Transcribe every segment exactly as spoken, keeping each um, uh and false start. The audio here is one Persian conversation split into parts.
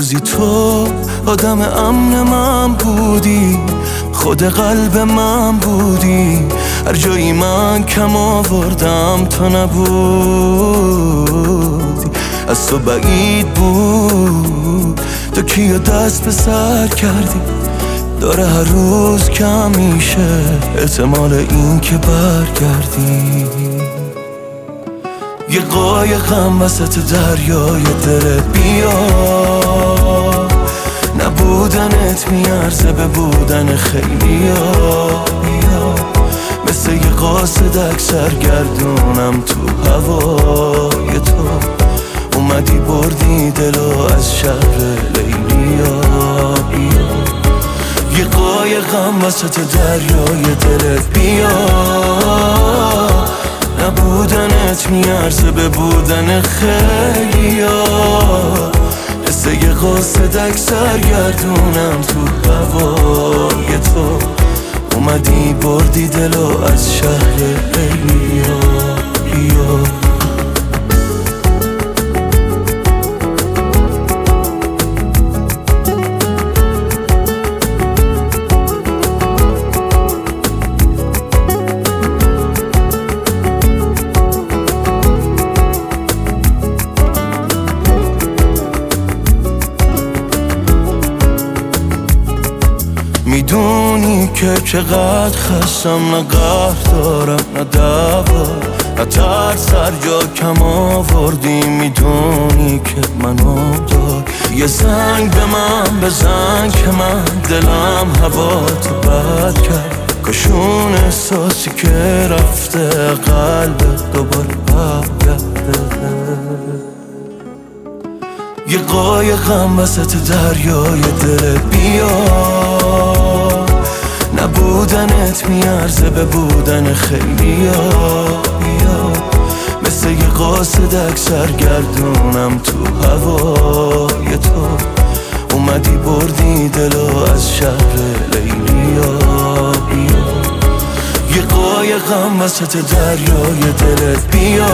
روزی تو آدم امن من بودی، خود قلب من بودی، هر جایی من کم آوردم تو نبودی. از تو بعید بود تو کیو دست به سر کردی، داره هر روز کم میشه احتمال این که برگردی. یه قایقم وسط دریای دلت بیا، نبودنت میارزه به بودن خیلیا. بیا مثل یه قاصدک سرگردونم تو هوای تو، اومدی بردی دلو از شهر لیلیا. بیا یه قایقم وسط دریای دلت بیا، نبودنت میارزه به بودن خیلیا. مثل یه قاصدک سرگردونم تو هوای تو، اومدی بردی دلو از شهر لیلیا. بیا میدونی که چقدر خستم، نه قهر دارم نه دوا، نه ترس سر جا کم آوردی. میدونی که منو دار یه زنگ به من بزن که من دلم هوا تو بد کرد. کشون احساسی که رفته قلبت دوباره برگرده. یه قایقم وسط دریای دلت بیا، نبودنت میارزه به بودن خیلیا. بیا مثل یه قاصدک سرگردونم تو هوای تو، اومدی بردی دلو از شهر لیلیا. بیا یه قایقم وسط دریای دلت بیا،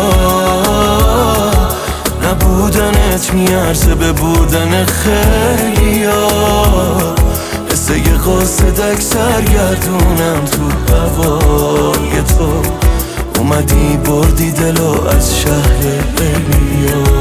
نبودنت میارزه به بودن خیلیا. مثل یه قاصدک سرگردونم تو هوای تو، اومدی بردی دلو از شهر لیلیا.